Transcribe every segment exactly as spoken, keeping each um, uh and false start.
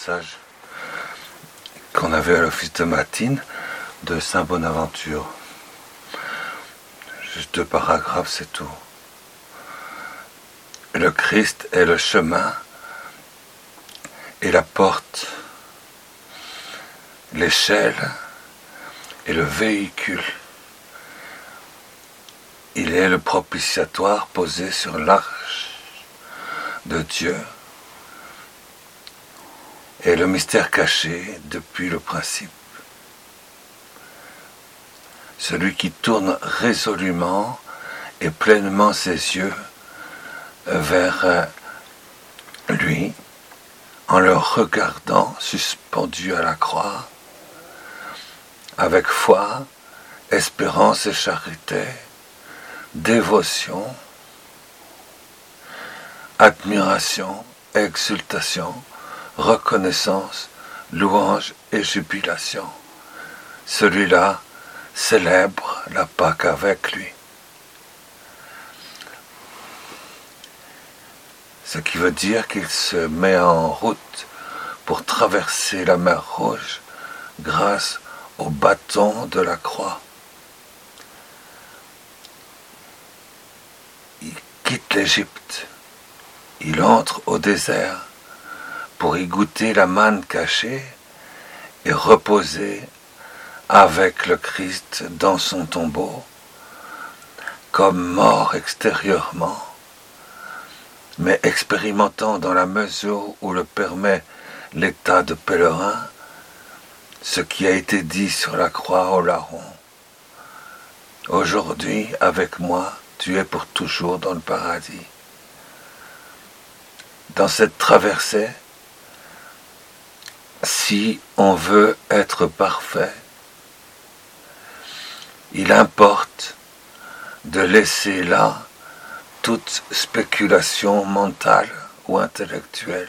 passage qu'on avait à l'office de Matine de Saint Bonaventure. Juste deux paragraphes, c'est tout. Le Christ est le chemin et la porte, l'échelle et le véhicule. Il est le propitiatoire posé sur l'arche de Dieu et le mystère caché depuis le principe. Celui qui tourne résolument et pleinement ses yeux vers lui, en le regardant suspendu à la croix, avec foi, espérance et charité, dévotion, admiration, exultation, reconnaissance, louange et jubilation. Celui-là célèbre la Pâque avec lui. Ce qui veut dire qu'il se met en route pour traverser la mer Rouge grâce au bâton de la croix. Il quitte l'Égypte, il entre au désert pour y goûter la manne cachée et reposer avec le Christ dans son tombeau, comme mort extérieurement, mais expérimentant dans la mesure où le permet l'état de pèlerin, ce qui a été dit sur la croix au larron. Aujourd'hui, avec moi, tu es pour toujours dans le paradis. Dans cette traversée, si on veut être parfait, il importe de laisser là toute spéculation mentale ou intellectuelle.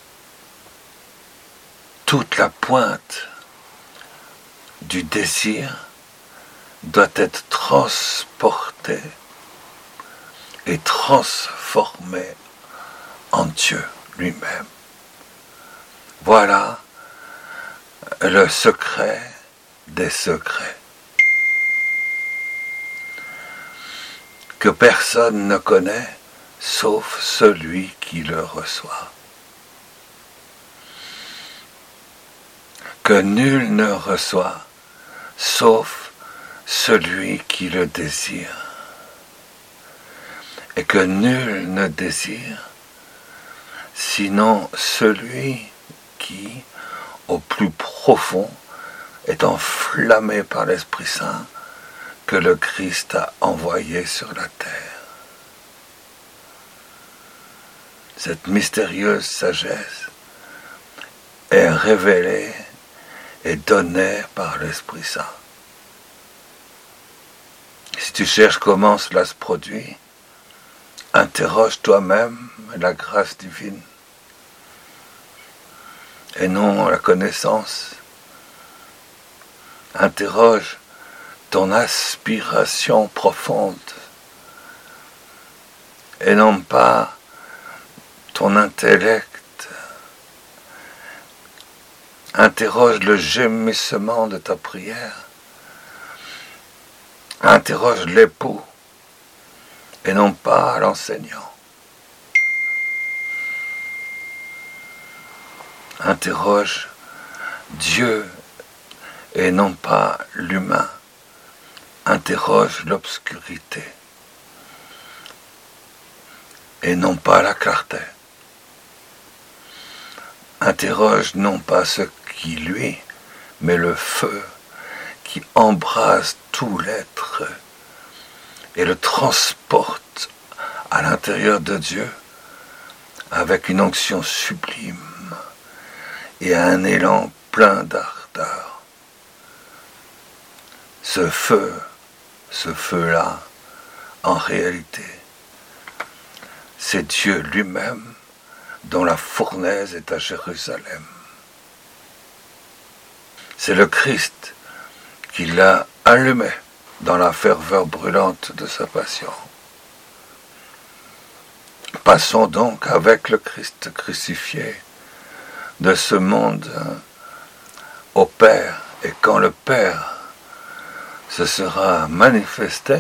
Toute la pointe du désir doit être transportée et transformée en Dieu lui-même. Voilà le secret des secrets, que personne ne connaît sauf celui qui le reçoit, que nul ne reçoit sauf celui qui le désire, et que nul ne désire sinon celui qui, au plus profond, est enflammé par l'Esprit Saint que le Christ a envoyé sur la terre. Cette mystérieuse sagesse est révélée et donnée par l'Esprit Saint. Si tu cherches comment cela se produit, interroge toi-même la grâce divine et non la connaissance. Interroge ton aspiration profonde et non pas ton intellect. Interroge le gémissement de ta prière. Interroge l'époux et non pas l'enseignant. Interroge Dieu et non pas l'humain. Interroge l'obscurité et non pas la clarté. Interroge non pas ce qui luit, mais le feu qui embrase tout l'être et le transporte à l'intérieur de Dieu avec une onction sublime et un élan plein d'ardeur. Ce feu, ce feu-là, en réalité, c'est Dieu lui-même dont la fournaise est à Jérusalem. C'est le Christ qui l'a allumé dans la ferveur brûlante de sa passion. Passons donc avec le Christ crucifié de ce monde au Père, et quand le Père se sera manifesté,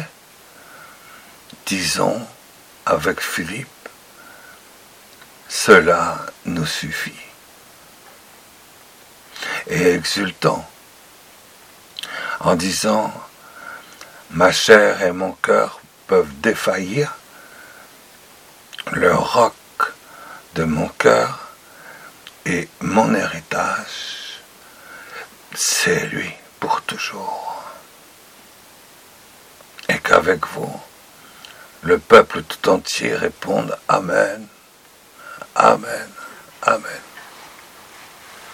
disons avec Philippe, cela nous suffit. Et exultant, en disant, ma chair et mon cœur peuvent défaillir, le roc de mon cœur et mon héritage, c'est lui pour toujours. Et qu'avec vous, le peuple tout entier réponde Amen, Amen, Amen.